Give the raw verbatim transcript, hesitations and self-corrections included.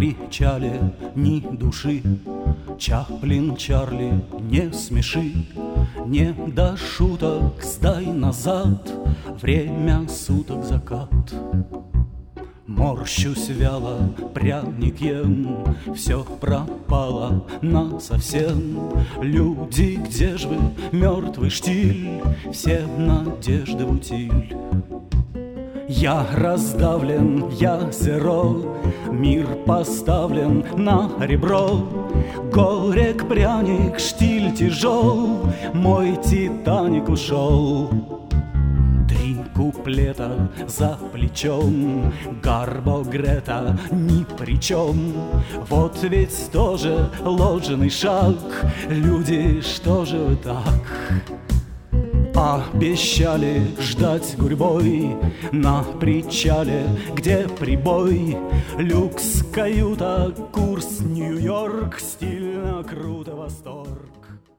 причале ни души. Чаплин, Чарли, не смеши, не до шуток, сдай назад, время суток закат. Морщусь вяло, пряник ем, все пропало насовсем. Люди, где ж вы, мертвый штиль, все надежды в утиль. Я раздавлен, я зеро, мир поставлен на ребро. Горек, пряник, штиль тяжел, мой Титаник ушел. Три куплета за плечом, Гарбо, Грета ни при чем. Вот ведь тоже ложный шаг, люди, что же вы так? Обещали ждать гурьбой на причале, где прибой. Люкс, каюта, курс Нью-Йорк, стильно, круто, восторг.